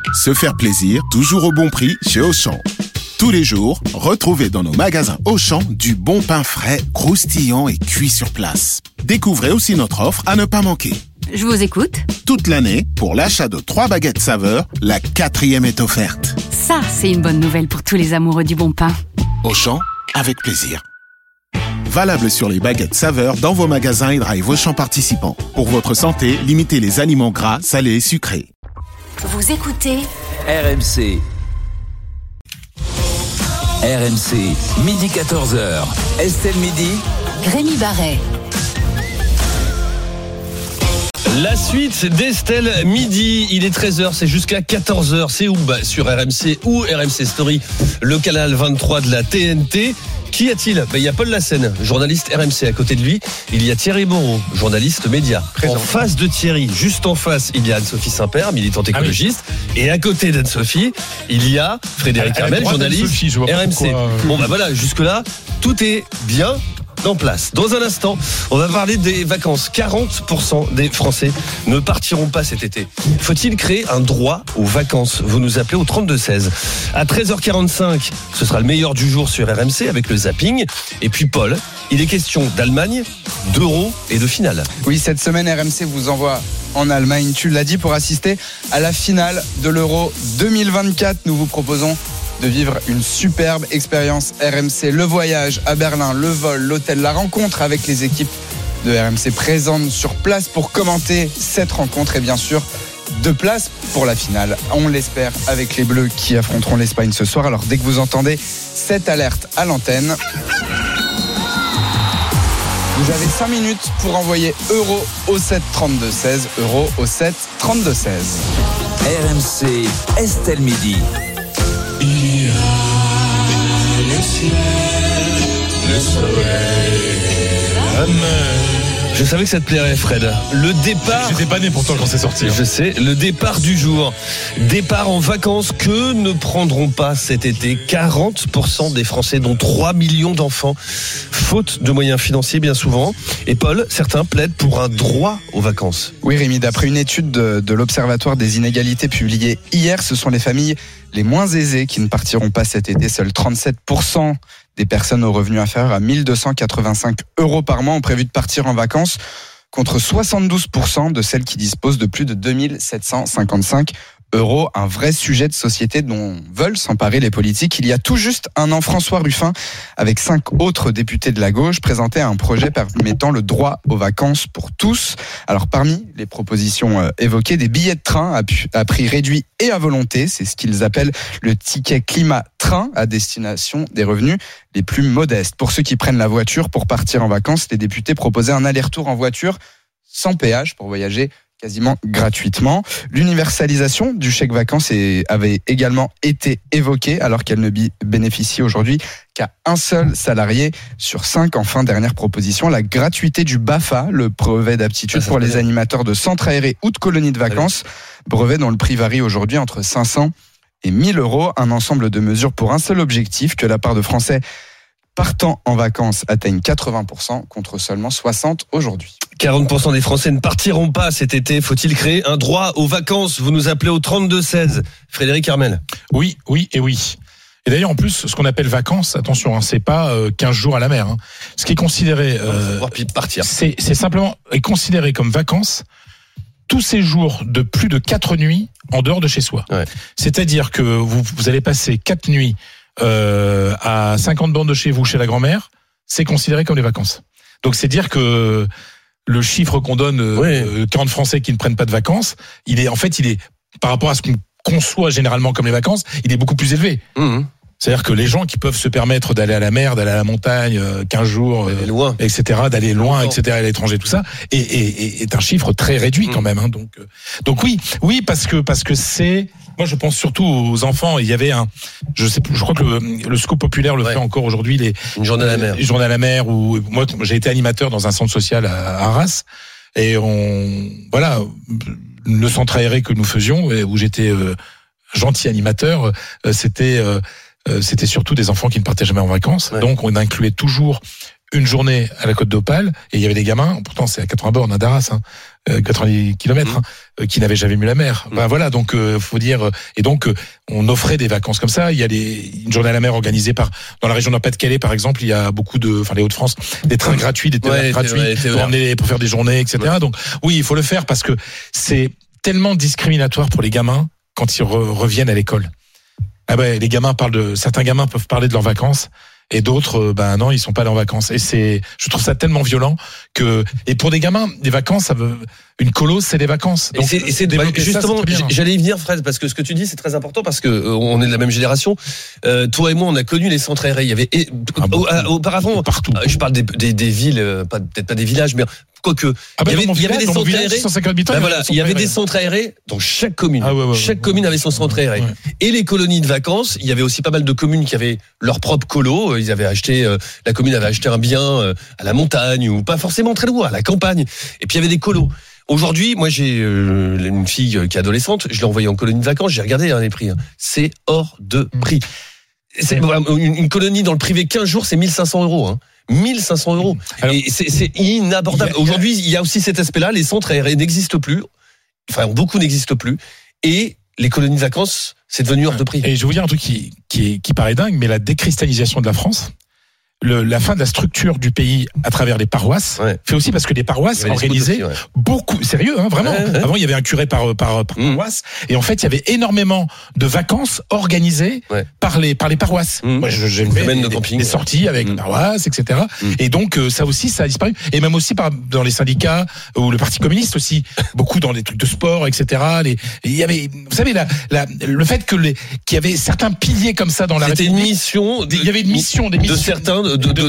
Se faire plaisir, toujours au bon prix chez Auchan. Tous les jours, retrouvez dans nos magasins Auchan du bon pain frais, croustillant et cuit sur place. Découvrez aussi notre offre à ne pas manquer. Je vous écoute. Toute l'année, pour l'achat de 3 baguettes saveur, la 4e est offerte. Ça, c'est une bonne nouvelle pour tous les amoureux du bon pain. Auchan, avec plaisir. Valable sur les baguettes saveur dans vos magasins et drive Auchan participants. Pour votre santé, limitez les aliments gras, salés et sucrés. Vous écoutez RMC. RMC, midi 14h. Estelle Midi. Rémi Barret. La suite d'Estelle Midi, il est 13h, c'est jusqu'à 14h, c'est où ? Sur RMC ou RMC Story, le canal 23 de la TNT. Qui a-t-il ? Il y a Paul Lassène, journaliste RMC. À côté de lui, il y a Thierry Moreau, journaliste média. En face de Thierry, juste en face, il y a Anne-Sophie Saint-Père, militante écologiste. Et à côté d'Anne-Sophie, il y a Frédéric Hermel, journaliste RMC. Bon voilà, jusque-là, tout est bien en place. Dans un instant, on va parler des vacances. 40% des Français ne partiront pas cet été. Faut-il créer un droit aux vacances ? Vous nous appelez au 32-16. À 13h45, ce sera le meilleur du jour sur RMC avec le zapping. Et puis Paul, il est question d'Allemagne, d'Euro et de finale. Oui, cette semaine, RMC vous envoie en Allemagne, tu l'as dit, pour assister à la finale de l'Euro 2024. Nous vous proposons de vivre une superbe expérience RMC. Le voyage à Berlin, le vol, l'hôtel, la rencontre avec les équipes de RMC présentes sur place pour commenter cette rencontre et bien sûr 2 places pour la finale. On l'espère avec les Bleus qui affronteront l'Espagne ce soir. Alors dès que vous entendez cette alerte à l'antenne, vous avez 5 minutes pour envoyer euro au 7 32 16, euro au 7 32 16. RMC, Estelle Midi. Il y a le ciel, le soleil, la mer. Je savais que ça te plairait, Fred. Le départ. J'étais pas né pourtant quand c'est sorti. Je sais, le départ du jour. Départ en vacances que ne prendront pas cet été 40% des Français, dont 3 millions d'enfants, faute de moyens financiers bien souvent. Et Paul, certains plaident pour un droit aux vacances. Oui, Rémi, d'après une étude de l'Observatoire des inégalités publiée hier, ce sont les familles les moins aisées qui ne partiront pas cet été. Seuls 37% des personnes aux revenus inférieurs à 1 285 € par mois ont prévu de partir en vacances, contre 72% de celles qui disposent de plus de 2 755 €. Un vrai sujet de société dont veulent s'emparer les politiques. Il y a tout juste un an, François Ruffin, avec 5 autres députés de la gauche, présentait un projet permettant le droit aux vacances pour tous. Alors parmi les propositions évoquées, des billets de train à prix réduit et à volonté, c'est ce qu'ils appellent le ticket climat train à destination des revenus les plus modestes. Pour ceux qui prennent la voiture pour partir en vacances, les députés proposaient un aller-retour en voiture sans péage pour voyager quasiment gratuitement. L'universalisation du chèque vacances avait également été évoquée, alors qu'elle ne bénéficie aujourd'hui qu'à un seul salarié sur 5. Enfin, dernière proposition, la gratuité du BAFA, le brevet d'aptitude pour les animateurs de centres aérés ou de colonies de vacances. Brevet dont le prix varie aujourd'hui entre 500 et 1 000 €. Un ensemble de mesures pour un seul objectif, que la part de Français partant en vacances atteigne 80% contre seulement 60% aujourd'hui. 40% des Français ne partiront pas cet été. Faut-il créer un droit aux vacances ? Vous nous appelez au 32-16. Frédéric Hermel. Oui. Et d'ailleurs, en plus, ce qu'on appelle vacances, attention, c'est pas 15 jours à la mer. Ce qui est considéré, partir. C'est simplement considéré comme vacances tous ces jours de plus de 4 nuits en dehors de chez soi. Ouais. C'est-à-dire que vous allez passer 4 nuits à 50 bornes de chez vous, chez la grand-mère, c'est considéré comme des vacances. Donc c'est dire que le chiffre qu'on donne, 40 Français qui ne prennent pas de vacances, il est par rapport à ce qu'on conçoit généralement comme les vacances, il est beaucoup plus élevé. Mmh. C'est-à-dire que les gens qui peuvent se permettre d'aller à la mer, d'aller à la montagne, 15 jours, etc., d'aller loin, etc., à l'étranger, tout ça, est un chiffre très réduit quand même. Donc oui, parce que c'est. Moi, je pense surtout aux enfants. Il y avait je crois que le Scoop Populaire le fait encore aujourd'hui. Une journée à la mer. Une journée à la mer où moi, j'ai été animateur dans un centre social à Arras. Et le centre aéré que nous faisions, où j'étais gentil animateur, c'était surtout des enfants qui ne partaient jamais en vacances. Ouais. Donc, on incluait toujours une journée à la Côte d'Opale et il y avait des gamins, pourtant c'est à 80 bornes d'Arras, 90 km, qui n'avaient jamais vu la mer. Ben voilà, donc faut dire, et donc on offrait des vacances comme ça. Il y a une journée à la mer organisée dans la région de Pas-de-Calais par exemple. Il y a beaucoup les Hauts-de-France, des trains gratuits, des TER gratuits pour faire des journées, etc. Ouais. Donc oui, il faut le faire parce que c'est tellement discriminatoire pour les gamins quand ils reviennent à l'école. Ah ben les gamins certains gamins peuvent parler de leurs vacances. Et d'autres, non, ils sont pas allés en vacances. Et je trouve ça tellement violent et pour des gamins, des vacances, une colo, c'est des vacances. Donc, justement, j'allais y venir, Fred, parce que ce que tu dis, c'est très important parce que on est de la même génération. Toi et moi, on a connu les centres aérés. Il y avait auparavant, partout. Je parle des villes, peut-être pas des villages, mais quoique. Il y avait des centres aérés. Il y avait des centres aérés dans chaque commune. Chaque commune avait son centre aéré. Et les colonies de vacances, il y avait aussi pas mal de communes qui avaient leur propre colo. Ils avaient la commune avait acheté un bien à la montagne ou pas forcément très loin, à la campagne. Et puis il y avait des colos. Aujourd'hui, moi j'ai une fille qui est adolescente, je l'ai envoyée en colonie de vacances, j'ai regardé les prix. C'est hors de prix. Une colonie dans le privé 15 jours, c'est 1500 €. 1500 €. Alors, et c'est inabordable. Aujourd'hui, il y a aussi cet aspect-là, les centres aérés n'existent plus. Enfin, beaucoup n'existent plus. Et les colonies de vacances, c'est devenu hors de prix. Et je vais vous dire un truc qui paraît dingue, mais la décristallisation de la France, la fin de la structure du pays à travers les paroisses fait aussi parce que les paroisses organisaient beaucoup, sérieux, vraiment. Avant, il y avait un curé par paroisse, et en fait, il y avait énormément de vacances organisées par les paroisses. Moi, j'ai fait des sorties avec les paroisses, etc. Et donc, ça aussi, ça a disparu. Et même aussi dans les syndicats ou le Parti communiste aussi, beaucoup dans les trucs de sport, etc. Il y avait, vous savez, le fait qu'il y avait certains piliers comme ça dans la République. C'était une mission. Il y avait une mission de certains.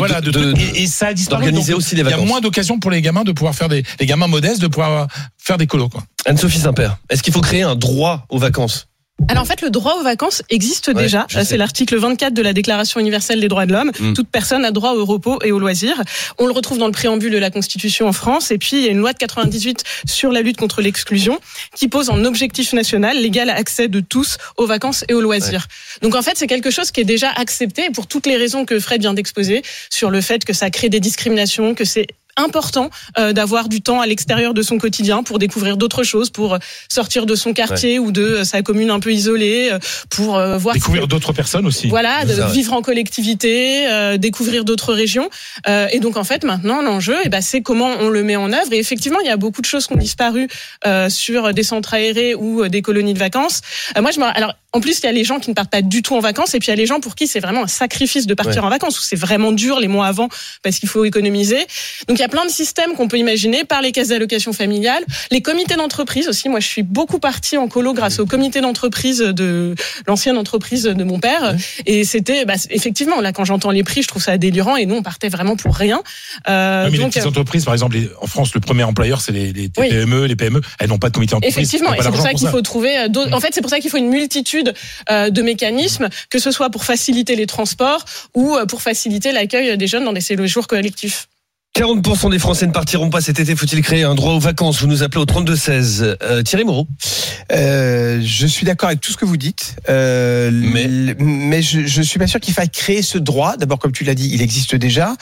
Et ça a disparu. D'organiser aussi les vacances. Il y a moins d'occasions pour les gamins de pouvoir faire les gamins modestes de pouvoir faire des colos, quoi. Anne-Sophie Saint-Père, est-ce qu'il faut créer un droit aux vacances? Alors en fait, le droit aux vacances existe déjà. C'est l'article 24 de la Déclaration universelle des droits de l'homme. Toute personne a droit au repos et au loisir. On le retrouve dans le préambule de la Constitution en France. Et puis, il y a une loi de 98 sur la lutte contre l'exclusion qui pose en objectif national l'égal accès de tous aux vacances et aux loisirs. Donc en fait, c'est quelque chose qui est déjà accepté pour toutes les raisons que Fred vient d'exposer sur le fait que ça crée des discriminations, que c'est important d'avoir du temps à l'extérieur de son quotidien pour découvrir d'autres choses, pour sortir de son quartier ou de sa commune un peu isolée, pour voir découvrir d'autres personnes aussi. Voilà, vivre en collectivité, découvrir d'autres régions. Et donc en fait maintenant l'enjeu, c'est comment on le met en œuvre. Et effectivement, il y a beaucoup de choses qui ont disparu sur des centres aérés ou des colonies de vacances. Alors en plus, il y a les gens qui ne partent pas du tout en vacances, et puis il y a les gens pour qui c'est vraiment un sacrifice de partir en vacances, où c'est vraiment dur les mois avant parce qu'il faut économiser. Donc il y a plein de systèmes qu'on peut imaginer par les caisses d'allocation familiale, les comités d'entreprise aussi. Moi, je suis beaucoup partie en colo grâce au comité d'entreprise de l'ancienne entreprise de mon père, et c'était effectivement là quand j'entends les prix, je trouve ça délirant, et nous on partait vraiment pour rien. Mais donc, les petites entreprises, par exemple, en France, le premier employeur c'est les PME, les PME, elles n'ont pas de comité d'entreprise. Effectivement, et c'est pour ça qu'il faut trouver. En fait, c'est pour ça qu'il faut une multitude de mécanismes, que ce soit pour faciliter les transports ou pour faciliter l'accueil des jeunes dans des séjours collectifs. 40% des Français ne partiront pas cet été. Faut-il créer un droit aux vacances? Vous nous appelez au 32-16. Thierry Moreau. Je suis d'accord avec tout ce que vous dites, mais je suis pas sûr qu'il faille créer ce droit. D'abord, comme tu l'as dit, il existe déjà.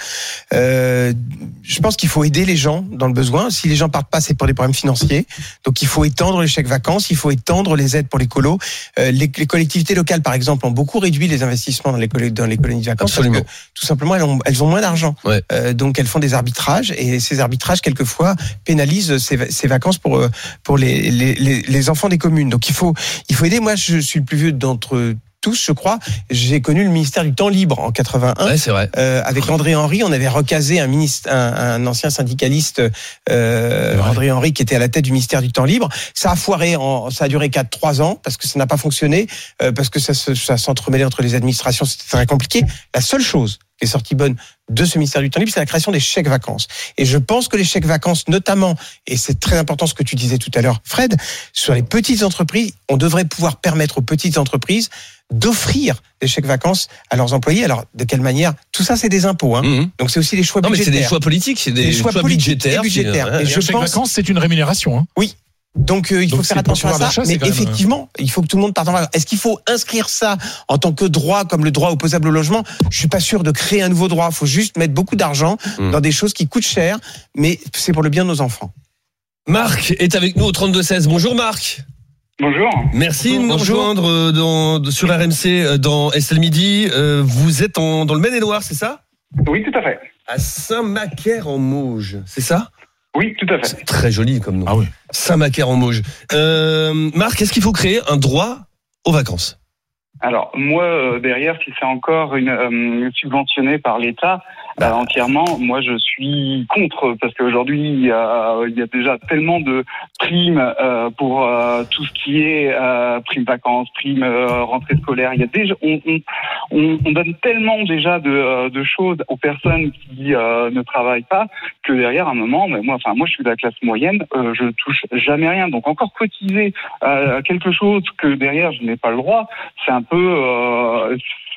Je pense qu'il faut aider les gens dans le besoin. Si les gens partent pas, c'est pour des problèmes financiers. Donc, il faut étendre les chèques vacances, il faut étendre les aides pour les colos. Les collectivités locales, par exemple, ont beaucoup réduit les investissements dans les colonies de vacances. Absolument. Parce que, tout simplement, elles ont moins d'argent. Donc, elles font des arbitrages, et ces arbitrages quelquefois pénalisent ces vacances pour les enfants des communes. Donc il faut aider. Moi, je suis le plus vieux d'entre tous, je crois. J'ai connu le ministère du temps libre en 81. C'est vrai. Avec André Henry, on avait recasé un ancien syndicaliste, André Henry, qui était à la tête du ministère du temps libre. Ça a foiré, ça a duré 3 ans parce que ça n'a pas fonctionné, parce que ça s'entremêlait entre les administrations. C'était très compliqué. La seule chose qui est sortie bonne de ce ministère du temps libre, c'est la création des chèques vacances. Et je pense que les chèques vacances, notamment, et c'est très important ce que tu disais tout à l'heure, Fred, sur les petites entreprises, on devrait pouvoir permettre aux petites entreprises d'offrir des chèques vacances à leurs employés. Alors, de quelle manière? Tout ça, c'est des impôts. Donc, c'est aussi des choix budgétaires. Mais c'est des choix politiques, c'est des choix budgétaires. Et je pense vacances, c'est une rémunération. Oui. Donc il faut faire attention à ça. d'achat, Mais c'est quand même, effectivement, il faut que tout le monde parte en vacances. Est-ce qu'il faut inscrire ça en tant que droit, comme le droit opposable au logement? Je suis pas sûr de créer un nouveau droit. Il faut juste mettre beaucoup d'argent dans des choses qui coûtent cher, mais c'est pour le bien de nos enfants. Marc est avec nous au 32-16. Bonjour Marc. Bonjour. Merci de nous rejoindre sur RMC dans Estelle Midi. Vous êtes dans le Maine-et-Loire, c'est ça? Oui, tout à fait. À Saint-Macaire-en-Mauges, c'est ça? Oui, tout à fait. C'est très joli comme nom. Ah oui. Saint-Macaire-en-Mauges. Marc, est-ce qu'il faut créer un droit aux vacances? Alors, moi, derrière, si c'est encore subventionné par l'État entièrement, moi, je suis contre, parce qu'aujourd'hui, il y a déjà tellement de primes pour tout ce qui est primes vacances, primes rentrée scolaire. Il y a déjà, on donne tellement déjà de choses aux personnes qui ne travaillent pas que derrière, à un moment, moi, je suis de la classe moyenne, je touche jamais rien. Donc, encore cotiser quelque chose que derrière, je n'ai pas le droit, c'est un peu,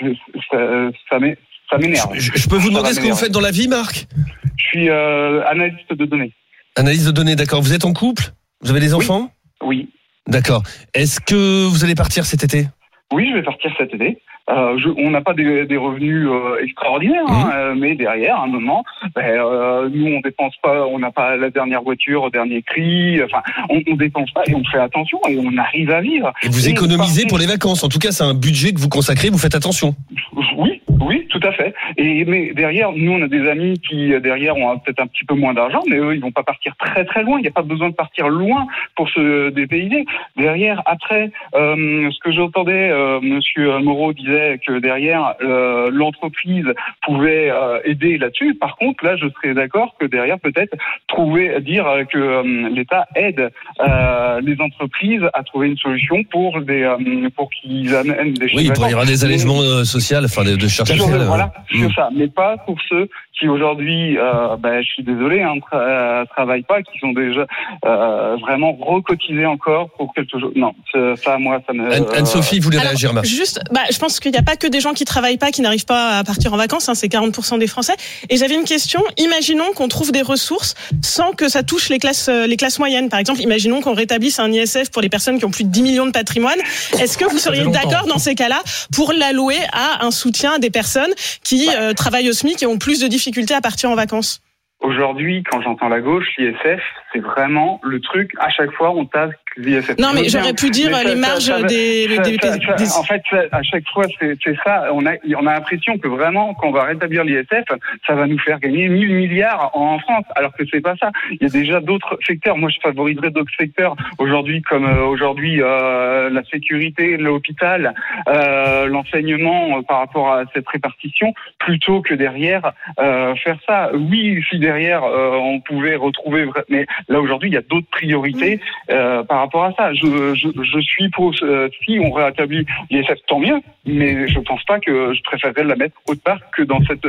ça m'énerve. Je peux vous demander ce que vous faites dans la vie, Marc? Je suis analyste de données. Analyse de données, d'accord. Vous êtes en couple? Vous avez des enfants? Oui. D'accord. Est-ce que vous allez partir cet été? Oui, je vais partir cet été. On n'a pas des revenus extraordinaires, mais derrière, à un moment, nous on dépense pas, on n'a pas la dernière voiture au dernier cri. Enfin, on dépense pas et on fait attention et on arrive à vivre. Et vous économisez pour les vacances. En tout cas, c'est un budget que vous consacrez. Vous faites attention. Oui, tout à fait. Mais derrière, nous, on a des amis qui, derrière, ont peut-être un petit peu moins d'argent, mais eux, ils vont pas partir très très loin. Il n'y a pas besoin de partir loin pour se dépayser. Derrière, après, ce que j'entendais, Monsieur Moreau disait que derrière, l'entreprise pouvait aider là-dessus. Par contre, là, je serais d'accord que derrière, peut-être dire que l'État aide les entreprises à trouver une solution pour qu'ils amènent des choses. Oui, il y aura des allègements sociaux, enfin de charges sociales. Voilà, sur ça, mais pas pour ceux qui aujourd'hui, je suis désolé, travaillent pas, qui sont déjà vraiment recotisés encore pour quelque chose. Non, ça, moi, ça me. Anne-Sophie voulait réagir, Marc. Juste, je pense qu'il n'y a pas que des gens qui travaillent pas, qui n'arrivent pas à partir en vacances. C'est 40% des Français. Et j'avais une question. Imaginons qu'on trouve des ressources sans que ça touche les classes moyennes. Par exemple, imaginons qu'on rétablisse un ISF pour les personnes qui ont plus de 10 millions de patrimoine. Est-ce que vous seriez d'accord dans ces cas-là pour l'allouer à un soutien des personnes qui travaillent au SMIC et ont plus de difficultés à partir en vacances? Aujourd'hui, quand j'entends la gauche, l'ISF, c'est vraiment le truc. À chaque fois, on tape l'ISF. Non, mais j'aurais pu dire les marges des. En fait, à chaque fois, c'est ça. On a l'impression que vraiment, quand on va rétablir l'ISF, ça va nous faire gagner 1000 milliards en France, alors que c'est pas ça. Il y a déjà d'autres secteurs. Moi, je favoriserais d'autres secteurs aujourd'hui, comme la sécurité, l'hôpital, l'enseignement par rapport à cette répartition, plutôt que derrière faire ça. Oui, si derrière on pouvait retrouver, mais là aujourd'hui, il y a d'autres priorités par rapport à ça. Je suis pour si on rétablit l'ISF, tant mieux, mais je pense pas que je préférerais la mettre autre part que dans cette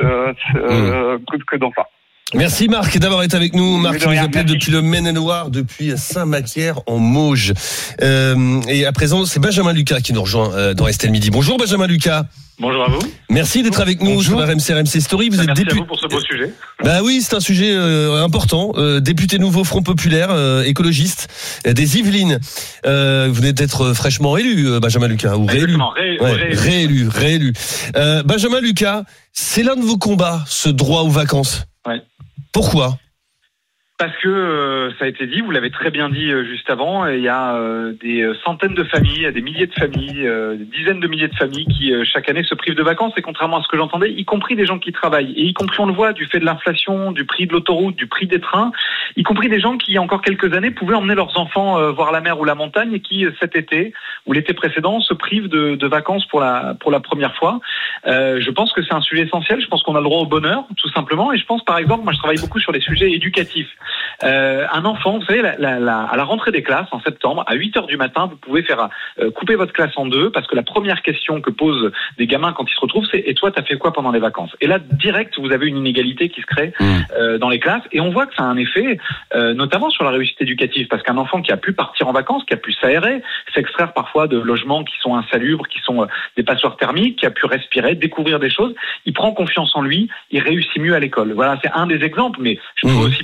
que dans ça. Merci Marc d'avoir été avec nous. Marc qui nous appelait depuis le Maine-et-Loire, depuis Saint-Macaire-en-Mauges. Et à présent, c'est Benjamin Lucas qui nous rejoint dans Estelle Midi. Bonjour Benjamin Lucas. Bonjour à vous. Merci d'être avec nous sur RMC Story. Vous êtes merci à vous pour ce beau sujet. Bah oui, c'est un sujet important. Député nouveau Front Populaire, écologiste des Yvelines. Vous venez d'être fraîchement élu, Benjamin Lucas, ou réélu. Réélu. Benjamin Lucas, c'est l'un de vos combats, ce droit aux vacances. Ouais. Pourquoi ? Parce que ça a été dit, vous l'avez très bien dit juste avant, il y a des centaines de familles, des milliers de familles, des dizaines de milliers de familles qui chaque année se privent de vacances, et contrairement à ce que j'entendais, y compris des gens qui travaillent, et y compris on le voit du fait de l'inflation, du prix de l'autoroute, du prix des trains, y compris des gens qui il y a encore quelques années pouvaient emmener leurs enfants voir la mer ou la montagne, et qui cet été ou l'été précédent se privent de vacances pour la première fois. Je pense que c'est un sujet essentiel, je pense qu'on a le droit au bonheur tout simplement, et je pense par exemple, moi je travaille beaucoup sur les sujets éducatifs. Un enfant, vous savez, à la rentrée des classes en septembre, à 8h du matin, vous pouvez faire couper votre classe en deux, parce que la première question que posent des gamins quand ils se retrouvent, c'est « Et toi, t'as fait quoi pendant les vacances ?» Et là, direct, vous avez une inégalité qui se crée dans les classes, et on voit que ça a un effet, notamment sur la réussite éducative, parce qu'un enfant qui a pu partir en vacances, qui a pu s'aérer, s'extraire parfois de logements qui sont insalubres, qui sont des passoires thermiques, qui a pu respirer, découvrir des choses, il prend confiance en lui, il réussit mieux à l'école. Voilà, c'est un des exemples, mais je peux aussi parler des personnes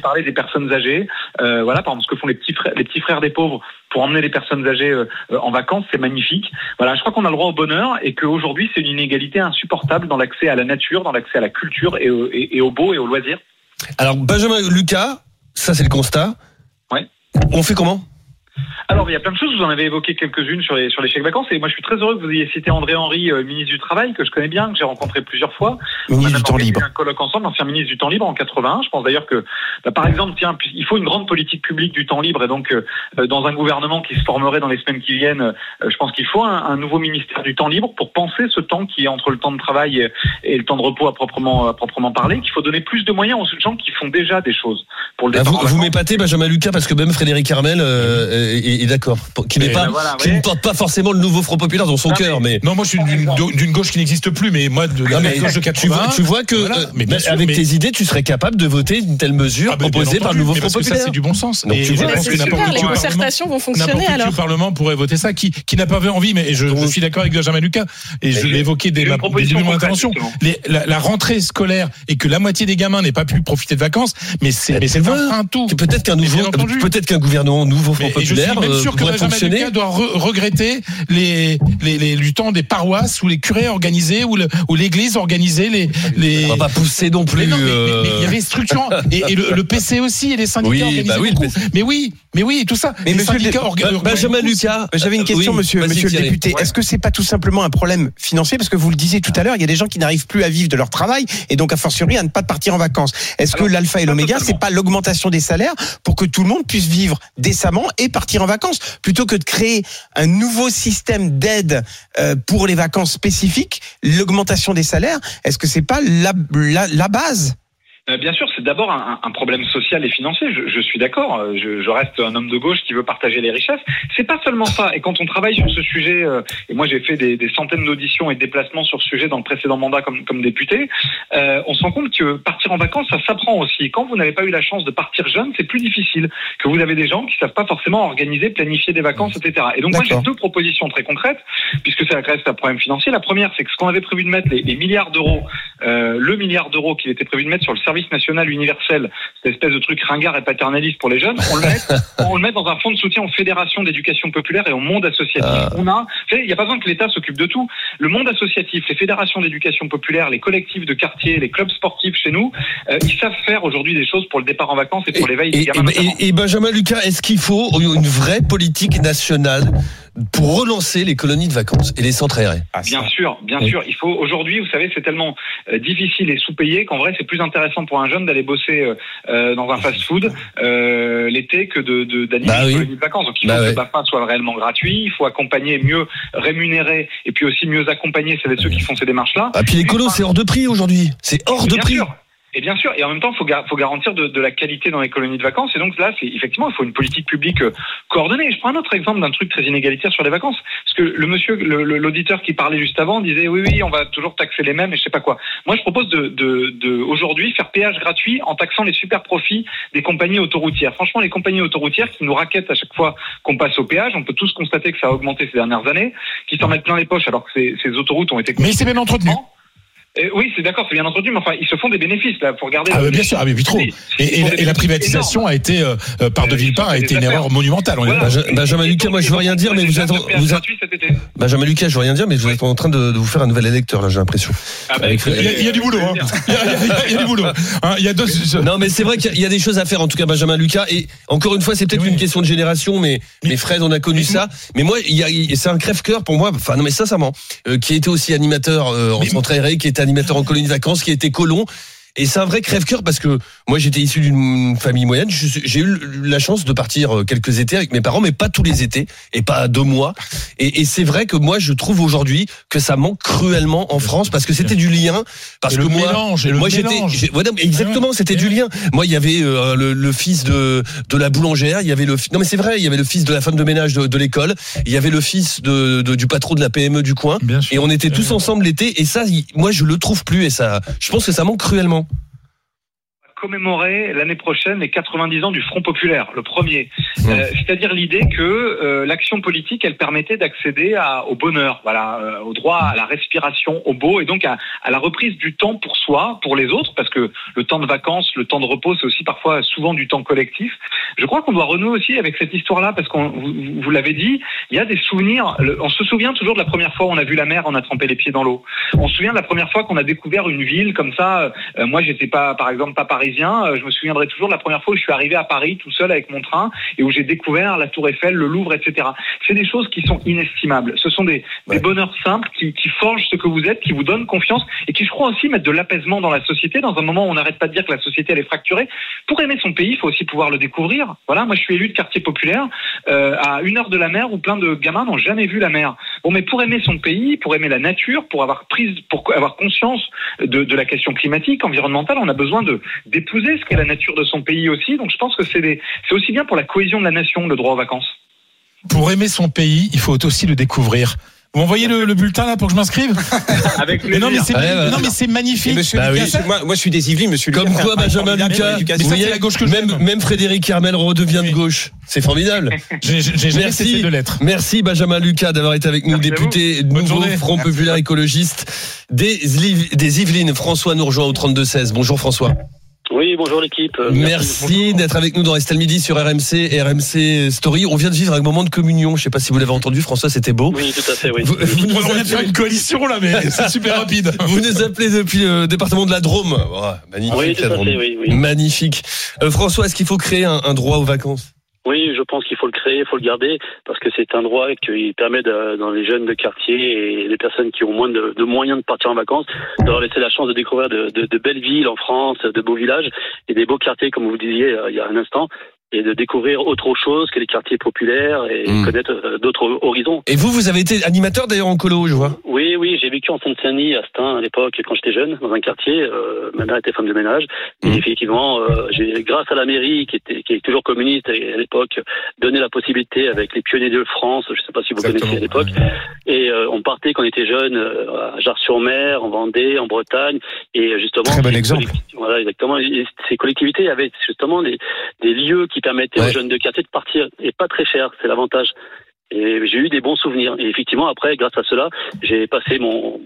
personnes âgées. Voilà, par exemple, ce que font les petits frères des pauvres pour emmener les personnes âgées en vacances, c'est magnifique. Voilà, je crois qu'on a le droit au bonheur et qu'aujourd'hui, c'est une inégalité insupportable dans l'accès à la nature, dans l'accès à la culture et au beau et au loisir. Alors, Benjamin Lucas, ça c'est le constat. Ouais. On fait comment ? Alors, il y a plein de choses. Vous en avez évoqué quelques-unes sur les chèques vacances. Et moi, je suis très heureux que vous ayez cité André Henry, ministre du Travail, que je connais bien, que j'ai rencontré plusieurs fois. Ministre du temps libre. On a un colloque ensemble, ancien ministre du temps libre en 81. Je pense d'ailleurs que, par exemple, il faut une grande politique publique du temps libre. Et donc, dans un gouvernement qui se formerait dans les semaines qui viennent, je pense qu'il faut un nouveau ministère du temps libre pour penser ce temps qui est entre le temps de travail et le temps de repos à proprement parler. Qu'il faut donner plus de moyens aux gens qui font déjà des choses pour le départ. Vous m'épatez, Benjamin Lucas, parce que même Frédéric Armel est d'accord, qui ne porte pas forcément le nouveau Front Populaire dans son cœur, mais non, moi je suis d'une gauche qui n'existe plus, mais moi de la gauche de 80. Tu vois que avec tes idées, tu serais capable de voter une telle mesure proposée par le nouveau Front Populaire. Ça, c'est du bon sens. Donc, je pense que n'importe qui, les concertations vont fonctionner alors. N'importe qui au Parlement pourrait voter ça, qui n'a pas envie, mais je suis d'accord avec Benjamin Lucas et je l'ai évoqué dès mon intervention. La rentrée scolaire et que la moitié des gamins n'aient pas pu profiter de vacances, mais c'est un tout. Peut-être qu'un gouvernement nouveau Front Populaire pourrait fonctionner. Lucas doit regretter du temps des paroisses où les curés organisaient, où l'église organisait les. On va pas pousser non plus. Mais il y avait structurant et le PC aussi et les syndicats organisaient beaucoup. Mais oui, tout ça. Mais monsieur Benjamin Lucas, j'avais une question, monsieur le député. Est-ce que c'est pas tout simplement un problème financier, parce que vous le disiez tout à l'heure, il y a des gens qui n'arrivent plus à vivre de leur travail et donc a fortiori à ne pas partir en vacances. Est-ce que l'alpha et l'oméga, c'est pas l'augmentation des salaires pour que tout le monde puisse vivre décemment et partir en vacances, plutôt que de créer un nouveau système d'aide pour les vacances spécifiques, l'augmentation des salaires, est-ce que c'est pas la base ? Bien sûr, c'est d'abord un problème social et financier. Je suis d'accord. Je reste un homme de gauche qui veut partager les richesses. C'est pas seulement ça. Et quand on travaille sur ce sujet, et moi j'ai fait des centaines d'auditions et de déplacements sur ce sujet dans le précédent mandat comme député, on se rend compte que partir en vacances, ça s'apprend aussi. Quand vous n'avez pas eu la chance de partir jeune, c'est plus difficile. Que vous avez des gens qui savent pas forcément organiser, planifier des vacances, etc. Et donc moi j'ai deux propositions très concrètes, puisque ça reste un problème financier. La première, c'est que ce qu'on avait prévu de mettre, les milliards d'euros, le milliard d'euros qu'il était prévu de mettre sur le service national universel, cette espèce de truc ringard et paternaliste pour les jeunes, on le met dans un fonds de soutien aux fédérations d'éducation populaire et au monde associatif. Il n'y a pas besoin que l'État s'occupe de tout. Le monde associatif, les fédérations d'éducation populaire, les collectifs de quartier, les clubs sportifs chez nous, ils savent faire aujourd'hui des choses pour le départ en vacances et pour l'éveil des gamins. Et Benjamin Lucas, est-ce qu'il faut une vraie politique nationale pour relancer les colonies de vacances et les centres aérés? Bien sûr. Il faut aujourd'hui, vous savez, c'est tellement difficile et sous-payé qu'en vrai, c'est plus intéressant pour un jeune d'aller bosser dans un fast-food l'été que d'animer une colonie de vacances. Donc il faut que le BAFA soit réellement gratuit, il faut accompagner, mieux rémunérer et puis aussi mieux accompagner celles et ceux qui font ces démarches-là. Puis les colos, c'est hors de prix aujourd'hui. C'est hors de prix. Et bien sûr, et en même temps, il faut garantir de la qualité dans les colonies de vacances. Et donc là, effectivement, il faut une politique publique coordonnée. Je prends un autre exemple d'un truc très inégalitaire sur les vacances. Parce que l'auditeur qui parlait juste avant disait oui, on va toujours taxer les mêmes et je sais pas quoi. Moi, je propose de aujourd'hui faire péage gratuit en taxant les super profits des compagnies autoroutières. Franchement, les compagnies autoroutières qui nous raquettent à chaque fois qu'on passe au péage, on peut tous constater que ça a augmenté ces dernières années, qui s'en mettent plein les poches alors que ces autoroutes ont été Mais c'est bien entretenu. Oui, c'est d'accord, c'est bien entendu, mais enfin, ils se font des bénéfices là. Faut regarder. Bien sûr, mais trop. Et la privatisation a été par de Villepin a été une erreur monumentale. Benjamin Lucas, moi je veux rien dire, mais vous êtes Benjamin Lucas, je veux rien dire, mais vous êtes en train de vous faire un nouvel électeur là, j'ai l'impression. Il y a du boulot. Il y a du boulot. Il y a deux. Non, mais c'est vrai qu'il y a des choses à faire. En tout cas, Benjamin Lucas. Et encore une fois, c'est peut-être une question de génération, mais Fred, on a connu ça. Mais moi, c'est un crève-cœur pour moi. Enfin, non, mais sincèrement, qui a été aussi animateur en centre aéré, qui était animateur en colonie de vacances, qui était colon. Et c'est un vrai crève-cœur parce que moi j'étais issu d'une famille moyenne. J'ai eu la chance de partir quelques étés avec mes parents, mais pas tous les étés et pas 2 mois. Et c'est vrai que moi je trouve aujourd'hui que ça manque cruellement en France parce que c'était du lien. Parce que exactement, c'était du lien. Moi il y avait le fils de la boulangère, il y avait non mais c'est vrai, il y avait le fils de la femme de ménage de l'école, il y avait le fils du patron de la PME du coin. Et on était tous ensemble l'été. Et ça, moi je le trouve plus. Et ça, je pense que ça manque cruellement. commémorer l'année prochaine les 90 ans du Front populaire, le premier. C'est-à-dire l'idée que l'action politique, elle permettait d'accéder au bonheur, voilà, au droit à la respiration, au beau, et donc à la reprise du temps pour soi, pour les autres, parce que le temps de vacances, le temps de repos, c'est aussi parfois souvent du temps collectif. Je crois qu'on doit renouer aussi avec cette histoire-là, parce vous l'avez dit, il y a des souvenirs. On se souvient toujours de la première fois où on a vu la mer, on a trempé les pieds dans l'eau. On se souvient de la première fois qu'on a découvert une ville comme ça. Moi, j'étais pas, par exemple, pas parisien. Je me souviendrai toujours de la première fois où je suis arrivé à Paris tout seul avec mon train et où j'ai découvert la Tour Eiffel, le Louvre, etc. C'est des choses qui sont inestimables. Ce sont des bonheurs simples qui forgent ce que vous êtes, qui vous donnent confiance et qui, je crois aussi, mettent de l'apaisement dans la société. Dans un moment où on n'arrête pas de dire que la société elle est fracturée. Pour aimer son pays, il faut aussi pouvoir le découvrir. Voilà, moi je suis élu de quartier populaire à 1 heure de la mer où plein de gamins n'ont jamais vu la mer. Bon, mais pour aimer son pays, pour aimer la nature, pour avoir conscience de la question climatique, environnementale, on a besoin d'épouser ce qu'est la nature de son pays aussi. Donc je pense que c'est aussi bien pour la cohésion de la nation, le droit aux vacances. Pour aimer son pays, il faut aussi le découvrir. Vous m'envoyez le bulletin là pour que je m'inscrive? Avec mais non, mais c'est magnifique. Monsieur Lucas, moi je suis des Yvelines, monsieur Comme Lucas. quoi, Benjamin Lucas, vous voyez, la gauche que même Frédéric Hermel redevient de gauche. C'est formidable. J'ai jamais cessé de l'être. Merci Benjamin Lucas d'avoir été avec nous, député nouveau Front populaire écologiste des Yvelines. François nous rejoint au 32-16. Bonjour François. Oui, bonjour l'équipe. Merci d'être avec nous dans Estelle Midi sur RMC et RMC Story. On vient de vivre un moment de communion. Je ne sais pas si vous l'avez entendu, François, c'était beau. Oui, tout à fait, oui. Vous on vient de faire une coalition là, mais c'est super rapide. Vous nous appelez depuis le département de la Drôme. Oh, magnifique. Oui, tout à fait, oui. Magnifique. François, est-ce qu'il faut créer un droit aux vacances? Oui, je pense qu'il faut le créer, il faut le garder, parce que c'est un droit qui permet dans les jeunes de quartier et les personnes qui ont moins de moyens de partir en vacances, de leur laisser la chance de découvrir de belles villes en France, de beaux villages et des beaux quartiers, comme vous disiez il y a un instant, et de découvrir autre chose que les quartiers populaires et connaître d'autres horizons. Et vous avez été animateur d'ailleurs en colo, je vois. Oui, j'ai vécu en Seine-Saint-Denis, à Stein, à l'époque, quand j'étais jeune, dans un quartier. Ma mère était femme de ménage. Et effectivement, j'ai, grâce à la mairie, qui est toujours communiste à l'époque, donné la possibilité avec les pionniers de France, je ne sais pas si vous connaissez à l'époque, et on partait quand on était jeune à Jars-sur-Mer, en Vendée, en Bretagne, et justement... Très bon exemple. Voilà, exactement. Et ces collectivités avaient justement des lieux qui permettaient aux jeunes de quartier de partir, et pas très cher, c'est l'avantage. Et j'ai eu des bons souvenirs. Et effectivement, après, grâce à cela, j'ai passé mon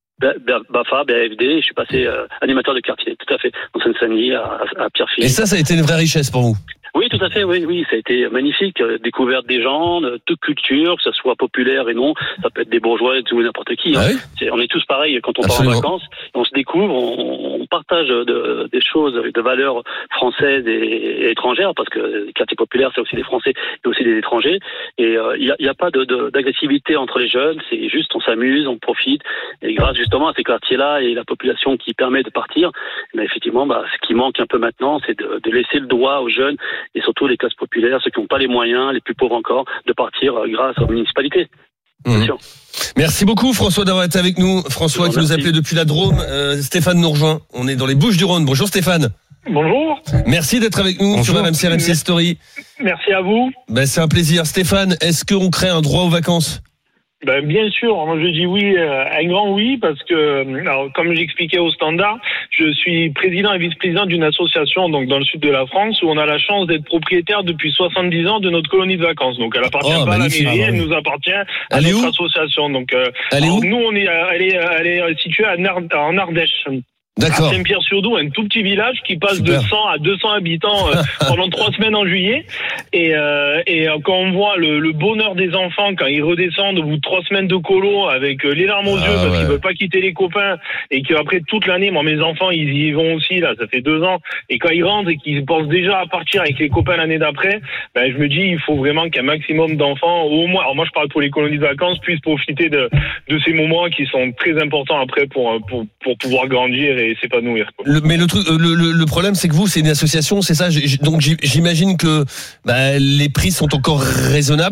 BAFA, BAFD, je suis passé animateur de quartier, tout à fait, en Seine-Saint-Denis, à Pierrefitte. Et ça a été une vraie richesse pour vous? Oui, tout à fait, oui, ça a été magnifique. Découverte des gens, de toute culture, que ce soit populaire et non. Ça peut être des bourgeois, tout n'importe qui. Ah hein. oui, on est tous pareils quand on part en vacances. On se découvre, on partage des choses, de valeurs françaises et étrangères, parce que les quartiers populaires, c'est aussi des Français et aussi des étrangers. Et il n'y a pas d'agressivité entre les jeunes. C'est juste, on s'amuse, on profite. Et grâce justement à ces quartiers-là et la population qui permet de partir, mais effectivement, ce qui manque un peu maintenant, c'est de laisser le droit aux jeunes et surtout les classes populaires, ceux qui n'ont pas les moyens, les plus pauvres encore, de partir grâce aux municipalités. Bien sûr. Merci beaucoup François d'avoir été avec nous. François qui nous appelait depuis la Drôme. Stéphane nous rejoint. On est dans les Bouches-du-Rhône. Bonjour Stéphane. Bonjour. Merci d'être avec nous sur RMC Story. Merci à vous. C'est un plaisir. Stéphane, est-ce qu'on crée un droit aux vacances? Bien sûr, moi je dis oui, un grand oui, parce que, alors, comme j'expliquais au Standard, je suis président et vice-président d'une association donc dans le sud de la France où on a la chance d'être propriétaire depuis 70 ans de notre colonie de vacances. Donc elle appartient pas à la mairie, elle nous appartient à notre association. Donc nous elle est située en Ardèche. D'accord. À Saint-Pierre-sur-Doubs, un tout petit village qui passe de 100 à 200 habitants pendant 3 semaines en juillet. Et quand on voit le bonheur des enfants quand ils redescendent au bout de 3 semaines de colo avec les larmes aux yeux parce qu'ils veulent pas quitter les copains et qu'après toute l'année, moi mes enfants ils y vont aussi là, ça fait 2 ans. Et quand ils rentrent et qu'ils pensent déjà à partir avec les copains l'année d'après, je me dis il faut vraiment qu'un maximum d'enfants, au moins, alors moi je parle pour les colonies de vacances, puissent profiter de ces moments qui sont très importants après pour pouvoir grandir et s'épanouir. Mais le problème, c'est que vous, c'est une association, c'est ça. Donc j'imagine que les prix sont encore raisonnables.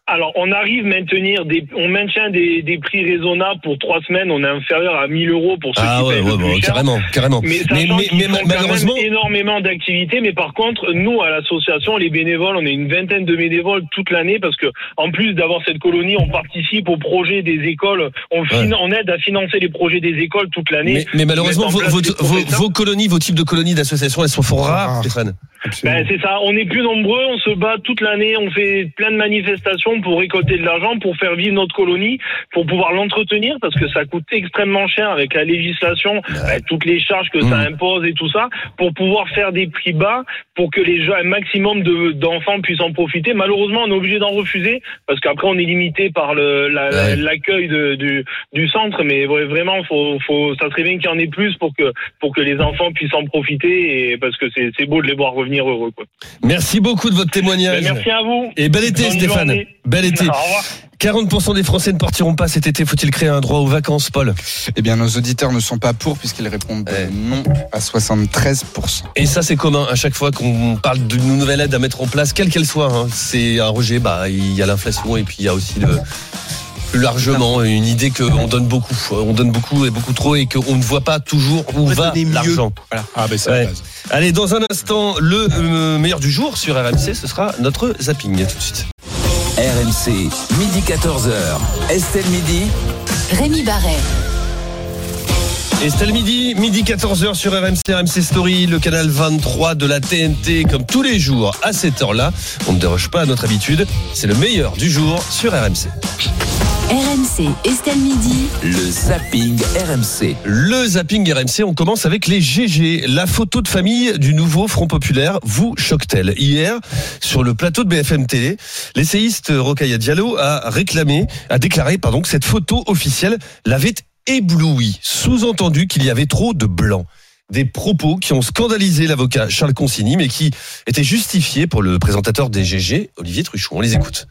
Alors, on arrive on maintient des prix raisonnables pour 3 semaines. On est inférieur à 1 000 euros pour ceux qui payent le plus cher. Carrément. Mais malheureusement, énormément d'activités. Mais par contre, nous, à l'association, les bénévoles, on est une vingtaine de bénévoles toute l'année parce que, en plus d'avoir cette colonie, on participe au projet des écoles. On aide à financer les projets des écoles toute l'année. Mais malheureusement, vos colonies, vos types de colonies d'associations, elles sont fort rares, Stéphane. C'est ça. On est plus nombreux. On se bat toute l'année. On fait plein de manifestations pour récolter de l'argent, pour faire vivre notre colonie, pour pouvoir l'entretenir, parce que ça coûte extrêmement cher avec la législation, toutes les charges que ça impose et tout ça, pour pouvoir faire des prix bas, pour que un maximum d'enfants puissent en profiter. Malheureusement, on est obligé d'en refuser, parce qu'après on est limité par l'accueil du centre, mais vraiment, ça serait bien qu'il y en ait plus pour que les enfants puissent en profiter, et parce que c'est beau de les voir revenir heureux, quoi. Merci beaucoup de votre témoignage. Merci à vous. Et bel été, Stéphane. Journée. Bel été. Au revoir. 40% des Français ne partiront pas cet été. Faut-il créer un droit aux vacances, Paul? Eh bien, nos auditeurs ne sont pas pour, puisqu'ils répondent non à 73%. Et ça, c'est commun. À chaque fois qu'on parle d'une nouvelle aide à mettre en place, quelle qu'elle soit, c'est un rejet. Il y a l'inflation et puis il y a aussi plus largement une idée qu'on donne beaucoup. On donne beaucoup et beaucoup trop, et qu'on ne voit pas toujours où va l'argent. Voilà. Ah, ben c'est la base. Allez, dans un instant, le meilleur du jour sur RMC, ce sera notre zapping. À tout de suite. RMC, midi 14h. Estelle Midi. Rémi Barret. Estelle midi 14h sur RMC Story, le canal 23 de la TNT, comme tous les jours à cette heure-là. On ne déroge pas à notre habitude. C'est le meilleur du jour sur RMC. RMC, Estelle Midi. Le zapping RMC. Le zapping RMC, on commence avec les GG. La photo de famille du nouveau Front Populaire vous choque-t-elle? Hier, sur le plateau de BFM Télé, l'essayiste Rokhaya Diallo a déclaré que cette photo officielle l'avait ébloui. Sous-entendu qu'il y avait trop de blancs. Des propos qui ont scandalisé l'avocat Charles Consigny, mais qui étaient justifiés pour le présentateur des GG, Olivier Truchon. On les écoute.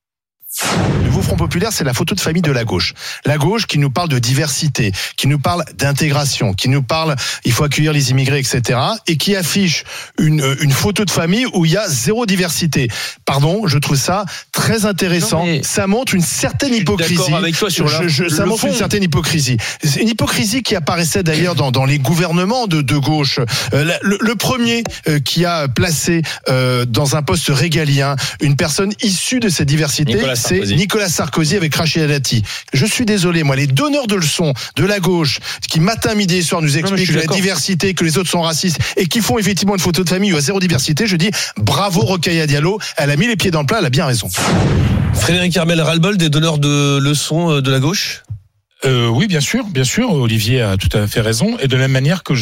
Le nouveau Front Populaire, c'est la photo de famille de la gauche. La gauche qui nous parle de diversité, qui nous parle d'intégration, qui nous parle il faut accueillir les immigrés, etc. Et qui affiche une photo de famille où il y a zéro diversité. Pardon, je trouve ça très intéressant. Ça montre une certaine hypocrisie. Avec toi sur ça montre une certaine hypocrisie. C'est une hypocrisie qui apparaissait d'ailleurs dans les gouvernements de gauche. Le premier qui a placé dans un poste régalien une personne issue de cette diversité, c'est Nicolas Sarkozy avec Rachida Dati. Je suis désolé, moi, les donneurs de leçons de la gauche qui matin, midi et soir nous expliquent la diversité, que les autres sont racistes et qui font effectivement une photo de famille où il y a zéro diversité, je dis bravo Rokhaya Diallo, elle a mis les pieds dans le plat, elle a bien raison. Frédéric Armel, ras-le-bol des donneurs de leçons de la gauche? Oui, bien sûr. Olivier a tout à fait raison. Et de la même manière que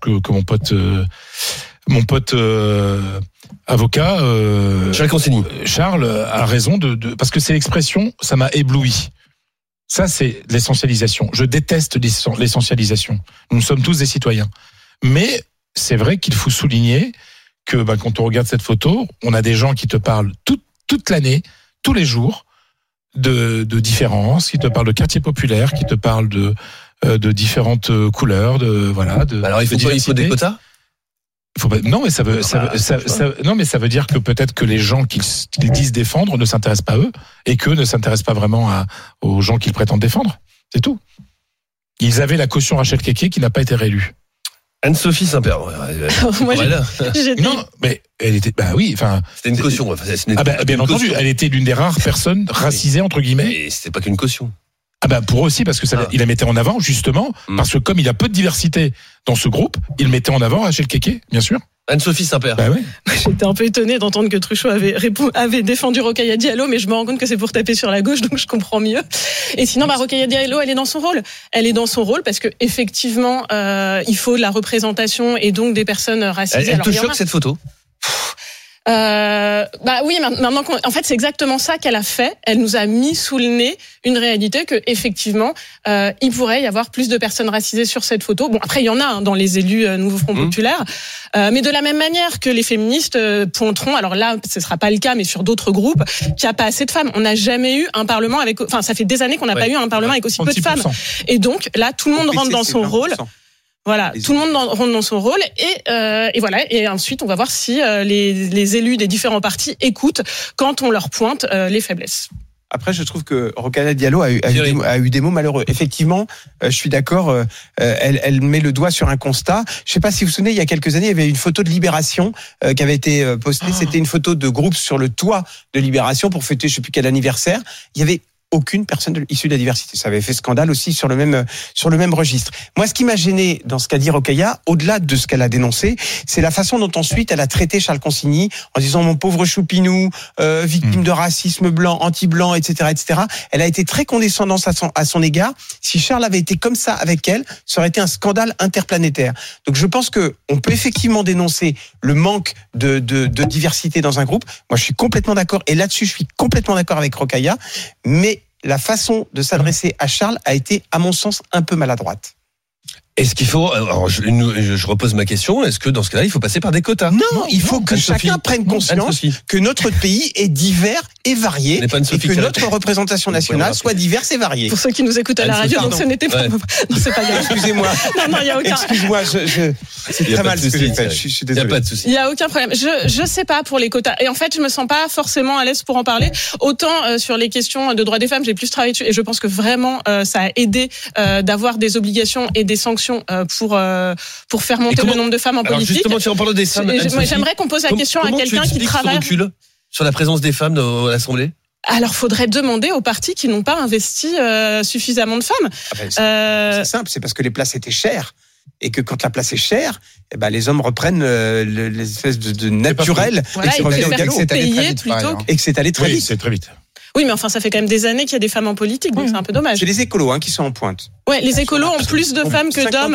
mon pote avocat Charles Consigny. Charles a raison parce que c'est l'expression, ça m'a ébloui. Ça, c'est l'essentialisation. Je déteste l'essentialisation. Nous sommes tous des citoyens. Mais c'est vrai qu'il faut souligner que quand on regarde cette photo, on a des gens qui te parlent toute l'année, tous les jours, de différences, qui te parlent de quartier populaire, qui te parlent de différentes couleurs, Alors il faut des quotas? Non, mais ça veut dire que peut-être que les gens qu'ils disent défendre ne s'intéressent pas à eux et qu'eux ne s'intéressent pas vraiment aux gens qu'ils prétendent défendre. C'est tout. Ils avaient la caution Rachel Keke qui n'a pas été réélue. Anne-Sophie Saint-Père. Non, mais elle était. C'était une caution. Bien entendu, elle était l'une des rares personnes racisées entre guillemets. Et c'était pas qu'une caution. Pour eux aussi, parce que il la mettait en avant, justement, parce que comme il y a peu de diversité dans ce groupe, il mettait en avant Rachel Keke, bien sûr. Anne-Sophie Saint-Père. Oui. J'étais un peu étonnée d'entendre que Truchot avait défendu Rokhaya Diallo, mais je me rends compte que c'est pour taper sur la gauche, donc je comprends mieux. Et sinon, Rokhaya Diallo, elle est dans son rôle. Elle est dans son rôle parce que effectivement, il faut de la représentation et donc des personnes racisées. Elle te choque cette photo? Oui, maintenant en fait c'est exactement ça qu'elle a fait. Elle nous a mis sous le nez une réalité que effectivement il pourrait y avoir plus de personnes racisées sur cette photo. Bon, après il y en a dans les élus Nouveau Front Populaire, mais de la même manière que les féministes pointeront, alors là ce sera pas le cas, mais sur d'autres groupes, qu'il n'y a pas assez de femmes. On n'a jamais eu un parlement ça fait des années qu'on n'a pas eu un parlement avec aussi peu de femmes. Et donc là tout le monde rentre dans son rôle. Voilà, tout le monde rentre dans son rôle et voilà. Et ensuite, on va voir si les élus des différents partis écoutent quand on leur pointe les faiblesses. Après, je trouve que Rokhaya Diallo a eu des mots malheureux. Effectivement, je suis d'accord. Elle met le doigt sur un constat. Je sais pas si vous vous souvenez, il y a quelques années, il y avait une photo de Libération qui avait été postée. C'était une photo de groupe sur le toit de Libération pour fêter je sais plus quel anniversaire. Il y avait aucune personne issue de la diversité. Ça avait fait scandale aussi sur le même registre. Moi, ce qui m'a gêné dans ce qu'a dit Rokhaya, au-delà de ce qu'elle a dénoncé, c'est la façon dont ensuite elle a traité Charles Consigny en disant mon pauvre choupinou, victime de racisme blanc, anti-blanc, etc., etc. Elle a été très condescendante à son égard. Si Charles avait été comme ça avec elle, ça aurait été un scandale interplanétaire. Donc, je pense que on peut effectivement dénoncer le manque de diversité dans un groupe. Moi, je suis complètement d'accord. Et là-dessus, je suis complètement d'accord avec Rokhaya. Mais la façon de s'adresser à Charles a été, à mon sens, un peu maladroite. Est-ce qu'il faut, alors je repose ma question, est-ce que dans ce cas-là, il faut passer par des quotas? Non, il faut que chacun prenne conscience que notre pays est divers et varié et que notre représentation nationale soit diverse et variée. Pour ceux qui nous écoutent à la radio, donc ce n'était pas... Non, c'est pas grave. Excusez-moi. Non, il n'y a aucun... Excuse-moi, c'est très mal ce que j'ai fait. Je suis désolé. Il n'y a pas de souci. Il n'y a aucun problème. Je sais pas pour les quotas. Et en fait, je me sens pas forcément à l'aise pour en parler. Autant sur les questions de droits des femmes, j'ai plus travaillé dessus et je pense que vraiment ça a aidé d'avoir des obligations et des sanctions pour faire monter le nombre de femmes en politique. Justement, tu en parles des femmes. J'aimerais qu'on pose la question à quelqu'un qui travaille sur la présence des femmes à l'Assemblée. Alors, faudrait demander aux partis qui n'ont pas investi suffisamment de femmes. C'est simple, c'est parce que les places étaient chères. Et que quand la place est chère, eh ben les hommes reprennent l'espèce de naturel. Voilà, et que c'est allé très vite. C'est très vite. Oui, mais enfin, ça fait quand même des années qu'il y a des femmes en politique, donc c'est un peu dommage. C'est les écolos qui sont en pointe. Ouais, les écolos ont plus de femmes que d'hommes.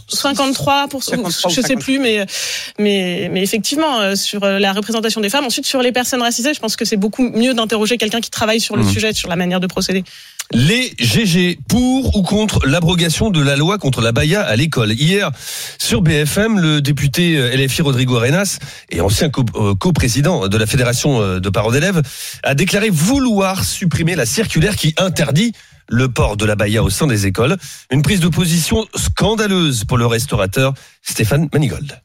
53%, je sais plus, mais effectivement, sur la représentation des femmes. Ensuite, sur les personnes racisées, je pense que c'est beaucoup mieux d'interroger quelqu'un qui travaille sur le sujet, sur la manière de procéder. Les GG, pour ou contre l'abrogation de la loi contre la baya à l'école. Hier, sur BFM, le député LFI Rodrigo Arenas et ancien coprésident de la Fédération de parents d'élèves a déclaré vouloir supprimer la circulaire qui interdit le port de la baya au sein des écoles. Une prise de position scandaleuse pour le restaurateur Stéphane Manigold.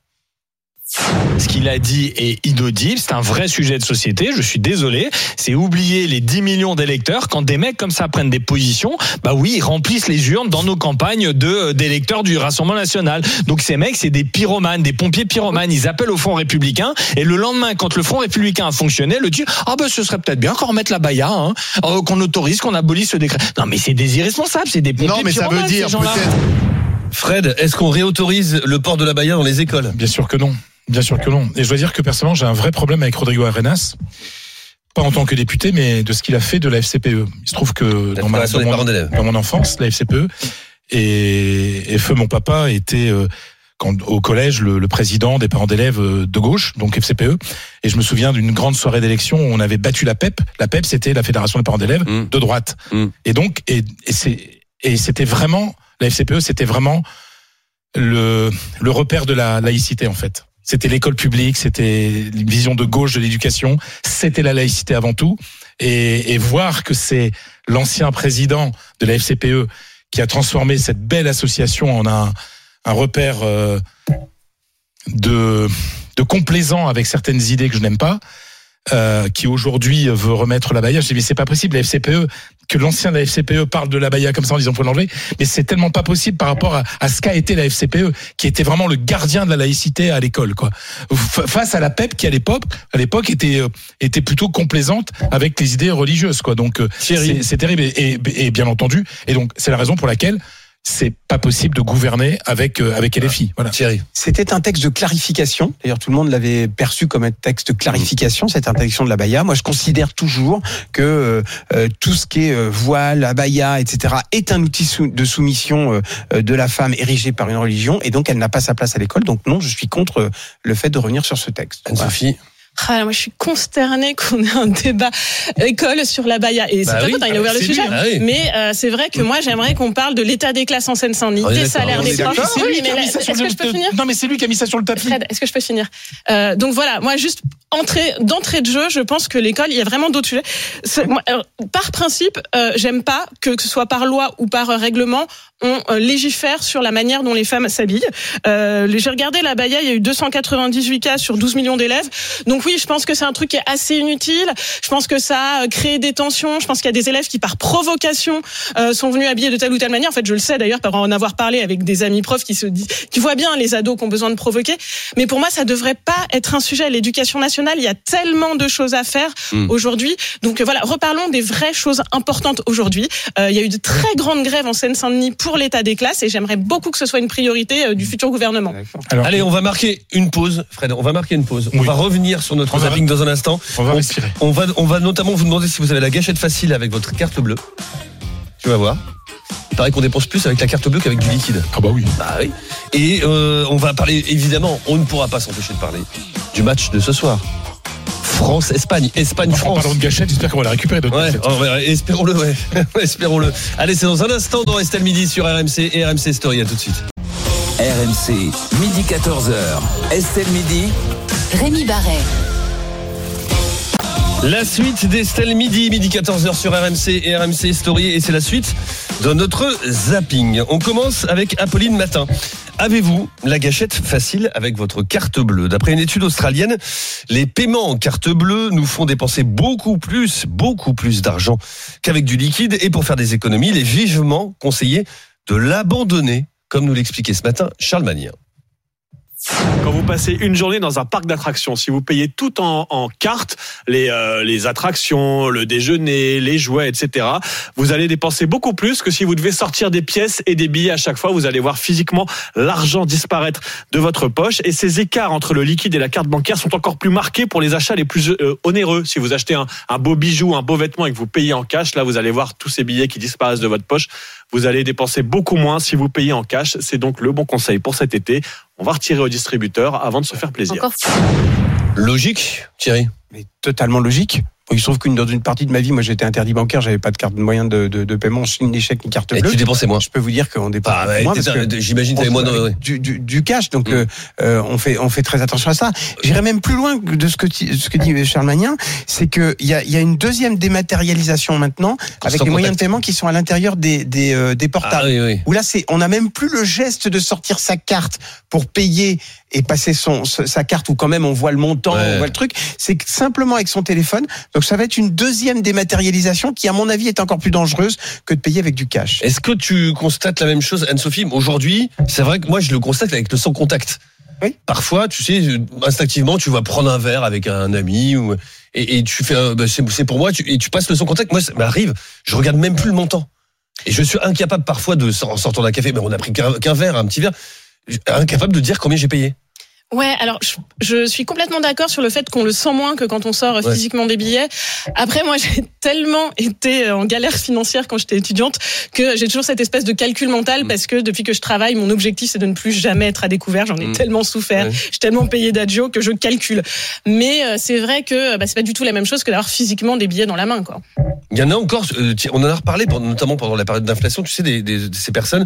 Ce qu'il a dit est inaudible, c'est un vrai sujet de société, je suis désolé, c'est oublier les 10 millions d'électeurs quand des mecs comme ça prennent des positions, bah oui, ils remplissent les urnes dans nos campagnes d'électeurs du Rassemblement National. Donc ces mecs, c'est des pyromanes, des pompiers pyromanes, ils appellent au Front Républicain et le lendemain, quand le Front Républicain a fonctionné, le dit ce serait peut-être bien qu'on remette la baya, qu'on autorise, qu'on abolisse ce décret. Non mais c'est des irresponsables, c'est des pompiers pyromanes. Non mais ça veut dire peut-être... Fred, est-ce qu'on réautorise le port de la baya dans les écoles? Bien sûr que non. Bien sûr que non. Et je dois dire que personnellement, j'ai un vrai problème avec Rodrigo Arenas. Pas en tant que député, mais de ce qu'il a fait de la FCPE. Il se trouve que dans mon enfance, la FCPE, et feu mon papa était au collège le président des parents d'élèves de gauche, donc FCPE. Et je me souviens d'une grande soirée d'élection où on avait battu la PEP. La PEP, c'était la Fédération des parents d'élèves de droite. Et donc, et c'était vraiment, la FCPE, c'était vraiment le repère de la laïcité, en fait. C'était l'école publique, c'était une vision de gauche de l'éducation, c'était la laïcité avant tout. Et voir que c'est l'ancien président de la FCPE qui a transformé cette belle association en un repère de complaisant avec certaines idées que je n'aime pas, qui aujourd'hui veut remettre la baya. Je dis mais c'est pas possible, la FCPE, que l'ancien de la FCPE parle de la baya comme ça en disant faut l'enlever, mais c'est tellement pas possible par rapport à ce qu'a été la FCPE, qui était vraiment le gardien de la laïcité à l'école, quoi. Face à la PEP qui à l'époque était plutôt complaisante avec les idées religieuses, quoi. Donc c'est terrible et bien entendu, et donc c'est la raison pour laquelle c'est pas possible de gouverner avec LFI. Voilà. Thierry. C'était un texte de clarification. D'ailleurs, tout le monde l'avait perçu comme un texte de clarification, cette interdiction de la baya. Moi, je considère toujours que tout ce qui est voile, abaya, etc., est un outil de soumission de la femme érigé par une religion, et donc elle n'a pas sa place à l'école. Donc non, je suis contre le fait de revenir sur ce texte. Anne-Sophie. Ah, moi, je suis consternée qu'on ait un débat école sur la baya. Et c'est pas il a ouvert le sujet. Mais c'est vrai que moi, j'aimerais qu'on parle de l'état des classes en Seine-Saint-Denis, des salaires des profs. Est-ce que je peux finir ? Non, mais c'est lui qui a mis ça sur le tapis. Fred, est-ce que je peux finir ? Donc voilà, moi, juste d'entrée de jeu, je pense que l'école, il y a vraiment d'autres sujets. Par principe, j'aime pas que ce soit par loi ou par règlement, on légifère sur la manière dont les femmes s'habillent. J'ai regardé la Baïa, il y a eu 298 cas sur 12 millions d'élèves. Donc oui, je pense que c'est un truc qui est assez inutile. Je pense que ça a créé des tensions. Je pense qu'il y a des élèves qui, par provocation, sont venus habillés de telle ou telle manière. En fait, je le sais d'ailleurs par en avoir parlé avec des amis profs qui voient bien les ados qui ont besoin de provoquer. Mais pour moi, ça devrait pas être un sujet. L'éducation nationale, il y a tellement de choses à faire aujourd'hui. Donc voilà, reparlons des vraies choses importantes aujourd'hui. Il y a eu de très grandes grèves en Seine-Saint-Denis pour l'état des classes et j'aimerais beaucoup que ce soit une priorité du futur gouvernement. Alors, allez, on va marquer une pause, Fred. On va marquer une pause. On va revenir sur notre zapping dans un instant. On va respirer. On va notamment vous demander si vous avez la gâchette facile avec votre carte bleue. Tu vas voir. Il paraît qu'on dépense plus avec la carte bleue qu'avec du liquide. Ah bah oui. Bah oui. Et on va parler, évidemment, on ne pourra pas s'empêcher de parler du match de ce soir. France-Espagne, Espagne-France. En parlant de gâchette, j'espère qu'on va la récupérer. Espérons-le, ouais. Espérons-le. Allez, c'est dans un instant dans Estelle Midi sur RMC et RMC Story. À tout de suite. RMC, midi 14h. Estelle Midi. Rémi Barret. La suite d'Estelle Midi 14h sur RMC et RMC Story. Et c'est la suite de notre zapping. On commence avec Apolline Matin. Avez-vous la gâchette facile avec votre carte bleue ? D'après une étude australienne, les paiements en carte bleue nous font dépenser beaucoup plus d'argent qu'avec du liquide. Et pour faire des économies, il est vivement conseillé de l'abandonner, comme nous l'expliquait ce matin Charles Magnin. Quand vous passez une journée dans un parc d'attractions, si vous payez tout en carte, les attractions, le déjeuner, les jouets, etc., vous allez dépenser beaucoup plus que si vous devez sortir des pièces et des billets à chaque fois. Vous allez voir physiquement l'argent disparaître de votre poche. Et ces écarts entre le liquide et la carte bancaire sont encore plus marqués pour les achats les plus onéreux. Si vous achetez un beau bijou, un beau vêtement et que vous payez en cash, là vous allez voir tous ces billets qui disparaissent de votre poche. Vous allez dépenser beaucoup moins si vous payez en cash. C'est donc le bon conseil pour cet été. On va retirer au distributeur avant de se faire plaisir. Logique, Thierry ? Mais totalement logique. Il se trouve dans une partie de ma vie, moi j'étais interdit bancaire, j'avais pas de carte de moyen de paiement, ni chèque ni carte bleue. Et tu dépensais moins. Je peux vous dire qu'on dépense moins parce que j'imagine que tu avais moins du cash, donc on fait très attention à ça. J'irais même plus loin de ce que dit Charles Magnin, c'est que il y a une deuxième dématérialisation maintenant avec les moyens de paiement qui sont à l'intérieur des portables. Où là on n'a même plus le geste de sortir sa carte pour payer et passer sa carte où quand même on voit le montant, on voit le truc. C'est simplement avec son téléphone. Donc ça va être une deuxième dématérialisation qui, à mon avis, est encore plus dangereuse que de payer avec du cash. Est-ce que tu constates la même chose, Anne-Sophie ? Aujourd'hui, c'est vrai que moi, je le constate avec le sans contact. Oui. Parfois, tu sais, instinctivement, tu vas prendre un verre avec un ami et tu fais, c'est pour moi, et tu passes le sans contact. Moi, ça m'arrive, je regarde même plus le montant. Et je suis incapable parfois en sortant d'un café, mais on a pris qu'un verre, un petit verre, incapable de dire combien j'ai payé. Ouais, alors je suis complètement d'accord sur le fait qu'on le sent moins que quand on sort physiquement des billets. Après, moi, j'ai tellement été en galère financière quand j'étais étudiante que j'ai toujours cette espèce de calcul mental parce que depuis que je travaille, mon objectif c'est de ne plus jamais être à découvert. J'en ai tellement souffert, j'ai tellement payé d'adios que je calcule. Mais c'est vrai que c'est pas du tout la même chose que d'avoir physiquement des billets dans la main, quoi. Il y en a encore, on en a reparlé notamment pendant la période d'inflation. Tu sais, de ces personnes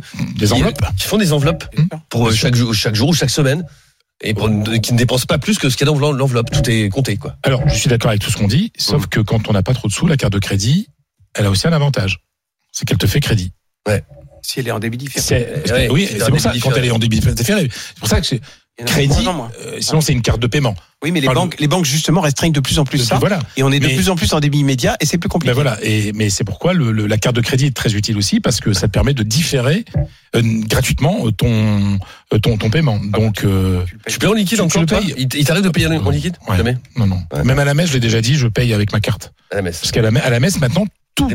qui font des enveloppes pour chaque jour ou chaque semaine. Et qui ne dépensent pas plus que ce qu'il y a dans l'enveloppe. Tout est compté, quoi. Alors, je suis d'accord avec tout ce qu'on dit, sauf que quand on n'a pas trop de sous, la carte de crédit, elle a aussi un avantage. C'est qu'elle te fait crédit. Ouais. Si elle est en débit différé. C'est pour ça, quand elle est en débit différé. C'est pour ça que crédit, sinon c'est une carte de paiement. Oui, mais les banques justement restreignent de plus en plus ça. Voilà. Et on est de plus en plus en débit immédiat et c'est plus compliqué. Voilà. Mais c'est pourquoi la carte de crédit est très utile aussi parce que ça te permet de différer gratuitement ton paiement. Donc tu payes en liquide encore, toi ? Il t'arrive de payer en liquide ? Jamais. Non. Ouais. Même à la messe, je l'ai déjà dit, je paye avec ma carte. À la messe. Parce qu'à la messe maintenant. Tout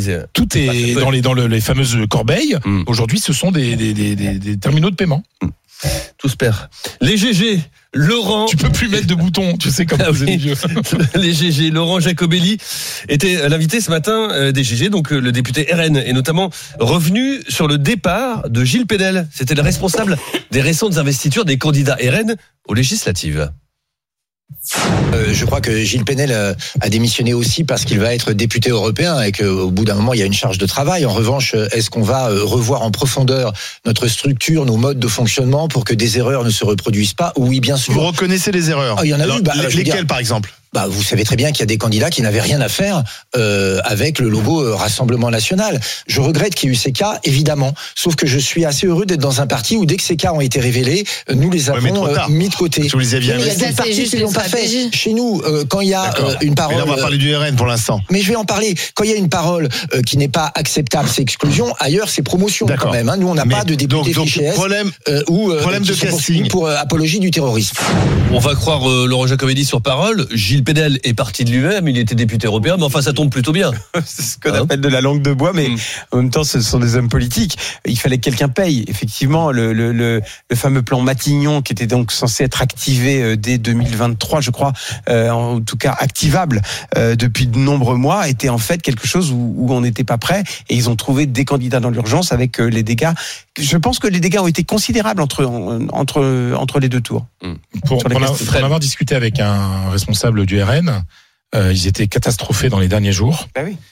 est dans les fameuses corbeilles. Aujourd'hui, ce sont des terminaux de paiement. Tout se perd. Les GG, Laurent. Tu peux plus mettre de boutons, tu sais, comme vous êtes vieux. Les GG, Laurent Jacobelli était l'invité ce matin des GG, donc le député RN est notamment revenu sur le départ de Gilles Pénel. C'était le responsable des récentes investitures des candidats RN aux législatives. Je crois que Gilles Penel a démissionné aussi parce qu'il va être député européen et qu'au bout d'un moment, il y a une charge de travail. En revanche, est-ce qu'on va revoir en profondeur notre structure, nos modes de fonctionnement pour que des erreurs ne se reproduisent pas? Oui, bien sûr. Vous reconnaissez les erreurs? Il y en a eu. Lesquelles, par exemple? Vous savez très bien qu'il y a des candidats qui n'avaient rien à faire avec le logo Rassemblement National. Je regrette qu'il y ait eu ces cas, évidemment. Sauf que je suis assez heureux d'être dans un parti où dès que ces cas ont été révélés, nous les avons mis de côté. Vous les aviez il y a des partis qui ne l'ont pas fait. Chez nous, quand il y a une parole... Mais là, on va parler du RN pour l'instant. Mais je vais en parler. Quand il y a une parole qui n'est pas acceptable, c'est exclusion. Ailleurs, c'est promotion quand même. Nous, on n'a pas de député fiché S ou problème de casting pour apologie du terrorisme. On va croire Laurent Giacomelli sur parole. Gilles Penel est parti de lui-même, il était député européen, mais enfin ça tombe plutôt bien. C'est ce qu'on appelle de la langue de bois, mais en même temps ce sont des hommes politiques. Il fallait que quelqu'un paye. Effectivement, le fameux plan Matignon qui était donc censé être activé dès 2023, je crois, en tout cas activable depuis de nombreux mois, était en fait quelque chose où on n'était pas prêt, et ils ont trouvé des candidats dans l'urgence avec les dégâts. Je pense que les dégâts ont été considérables entre les deux tours. Pour en avoir discuté avec un responsable du RN, ils étaient catastrophés dans les derniers jours. Bah oui.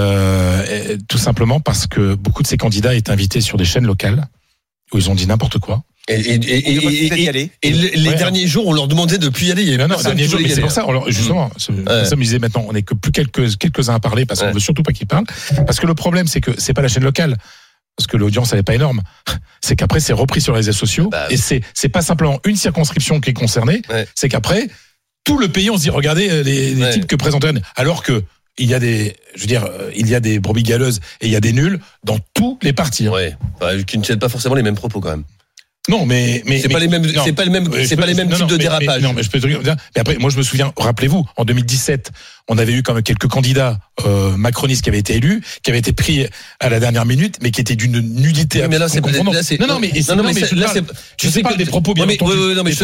Tout simplement parce que beaucoup de ces candidats étaient invités sur des chaînes locales où ils ont dit n'importe quoi. Et les derniers jours, on leur demandait de plus y aller. Non, derniers jours, mais c'est pour ça. Justement, ça me disait maintenant, on n'est que plus quelques-uns à parler parce qu'on veut surtout pas qu'ils parlent. Parce que le problème, c'est que c'est pas la chaîne locale. Parce que l'audience, elle n'est pas énorme. C'est qu'après, c'est repris sur les réseaux sociaux. Et c'est pas simplement une circonscription qui est concernée. C'est qu'après, tout le pays, on se dit, regardez les types que présentent. Alors que il y a des brebis galeuses et il y a des nuls dans tous les partis. Qui ne tiennent pas forcément les mêmes propos quand même. Non, mais c'est pas les mêmes types de dérapage. Non, mais je peux te dire. Mais après, moi, je me souviens. Rappelez-vous, en 2017, on avait eu quand même quelques candidats macronistes qui avaient été élus, qui avaient été pris à la dernière minute, mais qui étaient d'une nudité. Mais là, c'est tu sais pas des propos bien entendu. Non, mais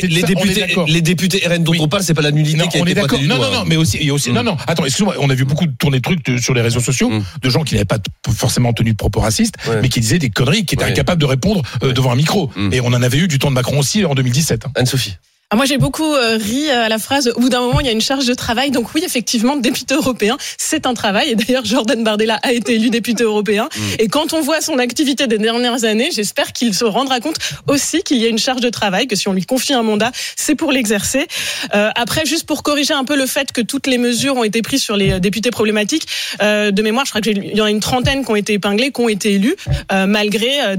les députés RN dont on parle, c'est pas la nudité qui a été pointée du doigt. Non, mais aussi, il y a aussi. Non, attends, excuse-moi, on a vu beaucoup tourner de trucs sur les réseaux sociaux de gens qui n'avaient pas forcément tenu de propos racistes, mais qui disaient des conneries, qui étaient incapables de répondre devant un micro. Et on en avait eu du temps de Macron aussi en 2017. Anne-Sophie. Moi, j'ai beaucoup ri à la phrase « Au bout d'un moment, il y a une charge de travail ». Donc oui, effectivement, député européen, c'est un travail. Et d'ailleurs, Jordan Bardella a été élu député européen. Et quand on voit son activité des dernières années, j'espère qu'il se rendra compte aussi qu'il y a une charge de travail, que si on lui confie un mandat, c'est pour l'exercer. Après, juste pour corriger un peu le fait que toutes les mesures ont été prises sur les députés problématiques, de mémoire, je crois qu'il y en a une trentaine qui ont été épinglés, qui ont été élus, malgré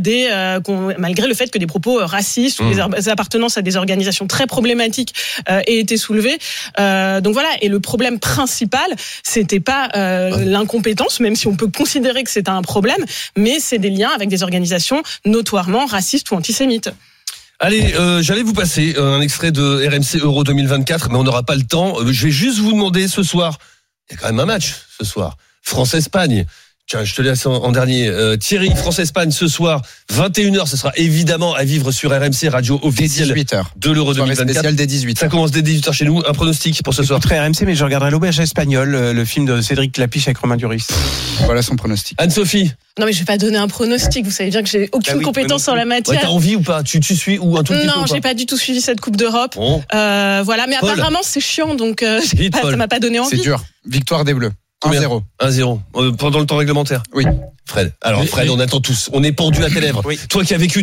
le fait que des propos racistes ou des appartenances à des organisations très problématiques aient été soulevées. Donc voilà, et le problème principal, c'était pas l'incompétence, même si on peut considérer que c'est un problème, mais c'est des liens avec des organisations notoirement racistes ou antisémites. Allez, j'allais vous passer un extrait de RMC Euro 2024, mais on n'aura pas le temps. Je vais juste vous demander ce soir, il y a quand même un match ce soir, France-Espagne. Tiens, je te laisse en dernier. Thierry, France-Espagne ce soir, 21h, ce sera évidemment à vivre sur RMC, radio officielle de l'Euro 2024. Spécial dès 18h. Ça commence dès 18h chez nous. Un pronostic pour ce soir. Très RMC, mais je regarderai l'Auberge espagnole, le film de Cédric Lapiche avec Romain Duris. Voilà son pronostic. Anne-Sophie. Non, mais je vais pas donner un pronostic. Vous savez bien que j'ai aucune compétence en la matière. T'as envie ou pas? Tu suis ou un tout petit peu? Non, j'ai pas du tout suivi cette Coupe d'Europe. Bon. Voilà, mais Paul. Apparemment c'est chiant, donc ça m'a pas donné envie. C'est dur. Victoire des Bleus. 1-0. 1-0. Pendant le temps réglementaire. Oui. Fred. Alors Fred, on attend tous. On est pendu à tes lèvres. Oui. Toi qui as vécu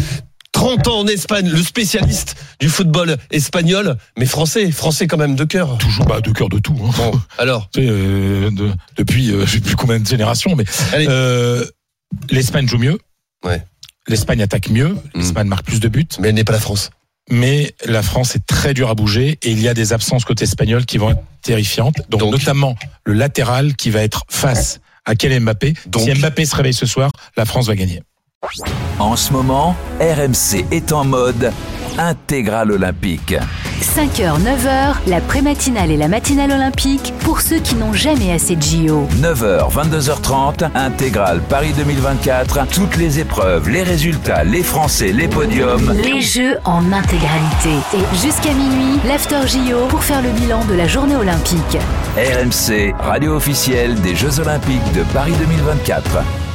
30 ans en Espagne, le spécialiste du football espagnol, mais français quand même de cœur. Toujours de cœur de tout. Hein. Bon, alors. Depuis je sais plus combien de générations, mais l'Espagne joue mieux. Ouais. L'Espagne attaque mieux. L'Espagne marque plus de buts. Mais elle n'est pas la France. Mais la France est très dure à bouger et il y a des absences côté espagnol qui vont être terrifiantes. Donc notamment le latéral qui va être face à Kylian Mbappé. Si Mbappé se réveille ce soir, la France va gagner. En ce moment, RMC est en mode intégrale olympique. 5h, 9h, la pré-matinale et la matinale olympique pour ceux qui n'ont jamais assez de JO. 9h, 22h30, intégrale Paris 2024. Toutes les épreuves, les résultats, les Français, les podiums. Les Jeux en intégralité. Et jusqu'à minuit, l'After JO pour faire le bilan de la journée olympique. RMC, radio officielle des Jeux Olympiques de Paris 2024.